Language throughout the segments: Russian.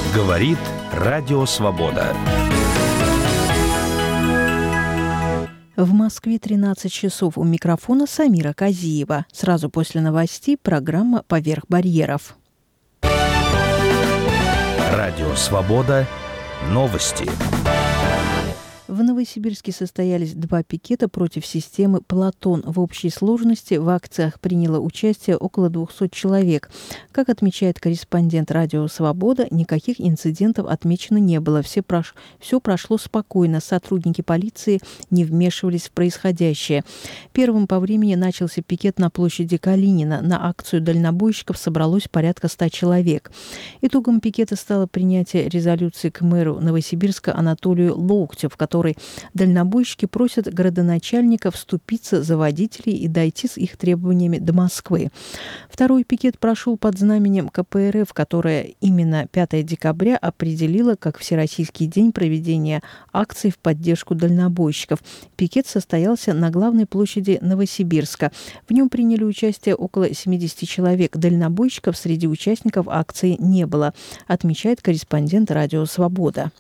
Говорит Радио Свобода. В Москве 13 часов. У микрофона Самира Казиева. Сразу после новостей программа «Поверх барьеров». Радио Свобода. Новости. В Новосибирске состоялись 2 пикета против системы «Платон». В общей сложности в акциях приняло участие около 200 человек. Как отмечает корреспондент «Радио Свобода», никаких инцидентов отмечено не было. Все прошло спокойно. Сотрудники полиции не вмешивались в происходящее. Первым по времени начался пикет на площади Калинина. На акцию дальнобойщиков собралось порядка 100 человек. Итогом пикета стало принятие резолюции к мэру Новосибирска Анатолию Локтю, в которой дальнобойщики просят городоначальника вступиться за водителей и дойти с их требованиями до Москвы. Второй пикет прошел под знаменем КПРФ, которая именно 5 декабря определила как Всероссийский день проведения акций в поддержку дальнобойщиков. Пикет состоялся на главной площади Новосибирска. В нем приняли участие около 70 человек. Дальнобойщиков среди участников акции не было, отмечает корреспондент «Радио Свобода».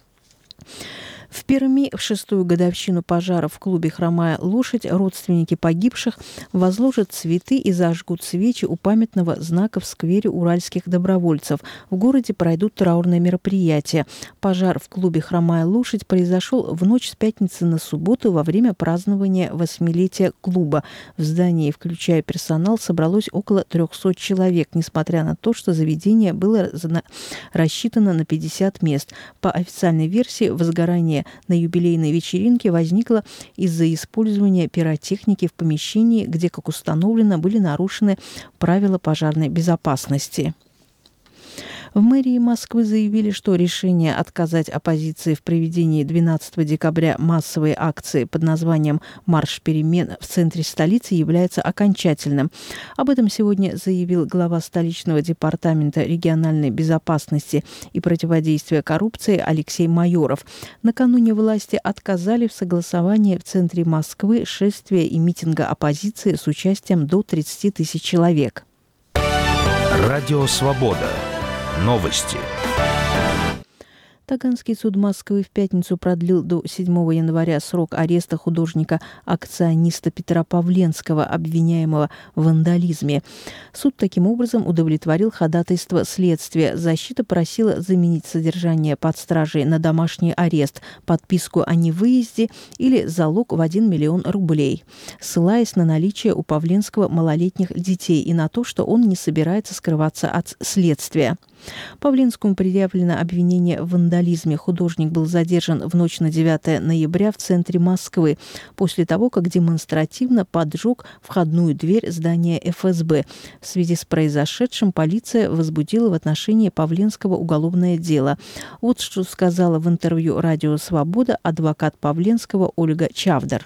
В Перми в 6-ю годовщину пожара в клубе «Хромая лошадь» родственники погибших возложат цветы и зажгут свечи у памятного знака в сквере уральских добровольцев. В городе пройдут траурные мероприятия. Пожар в клубе «Хромая лошадь» произошел в ночь с пятницы на субботу во время празднования 8-летия клуба. В здании, включая персонал, собралось около 300 человек, несмотря на то, что заведение было рассчитано на 50 мест. По официальной версии, возгорание на юбилейной вечеринке возникло из-за использования пиротехники в помещении, где, как установлено, были нарушены правила пожарной безопасности. В мэрии Москвы заявили, что решение отказать оппозиции в проведении 12 декабря массовой акции под названием «Марш перемен» в центре столицы является окончательным. Об этом сегодня заявил глава столичного департамента региональной безопасности и противодействия коррупции Алексей Майоров. Накануне власти отказали в согласовании в центре Москвы шествия и митинга оппозиции с участием до 30 тысяч человек. Радио Свобода. Новости. Таганский суд Москвы в пятницу продлил до 7 января срок ареста художника-акциониста Петра Павленского, обвиняемого в вандализме. Суд таким образом удовлетворил ходатайство следствия. Защита просила заменить содержание под стражей на домашний арест, подписку о невыезде или залог в 1 миллион рублей, ссылаясь на наличие у Павленского малолетних детей и на то, что он не собирается скрываться от следствия. Павленскому предъявлено обвинение в вандализме. Художник был задержан в ночь на 9 ноября в центре Москвы после того, как демонстративно поджег входную дверь здания ФСБ. В связи с произошедшим полиция возбудила в отношении Павленского уголовное дело. Вот что сказала в интервью «Радио Свобода» адвокат Павленского Ольга Чавдар.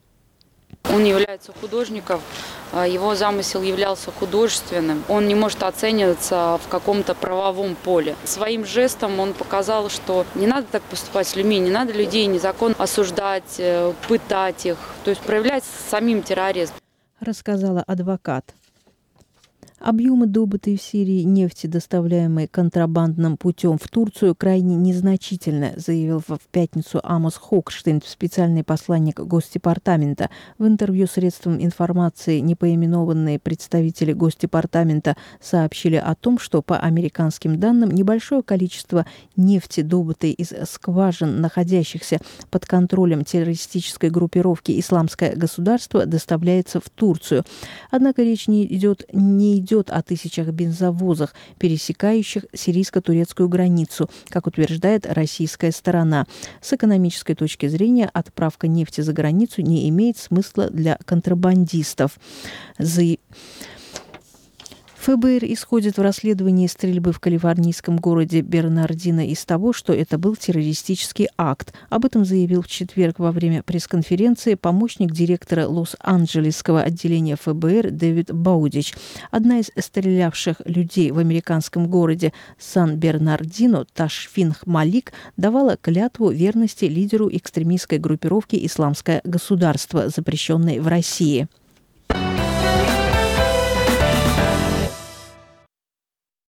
Он является художником, его замысел являлся художественным. Он не может оцениваться в каком-то правовом поле. Своим жестом он показал, что не надо так поступать с людьми, не надо людей незаконно осуждать, пытать их, то есть проявлять самим терроризм. Рассказала адвокат. Объемы добытой в Сирии нефти, доставляемой контрабандным путем в Турцию, крайне незначительны, заявил в пятницу Амос Хокштейн, специальный посланник Госдепартамента. В интервью средствам информации непоименованные представители Госдепартамента сообщили о том, что, по американским данным, небольшое количество нефти, добытой из скважин, находящихся под контролем террористической группировки «Исламское государство», доставляется в Турцию. Однако речь не идет о тысячах бензовозах, пересекающих сирийско-турецкую границу, как утверждает российская сторона. С экономической точки зрения отправка нефти за границу не имеет смысла для контрабандистов. ФБР исходит в расследовании стрельбы в калифорнийском городе Бернардино из того, что это был террористический акт. Об этом заявил в четверг во время пресс-конференции помощник директора Лос-Анджелесского отделения ФБР Дэвид Баудич. Одна из стрелявших людей в американском городе Сан-Бернардино, Ташфин Малик, давала клятву верности лидеру экстремистской группировки «Исламское государство», запрещенной в России.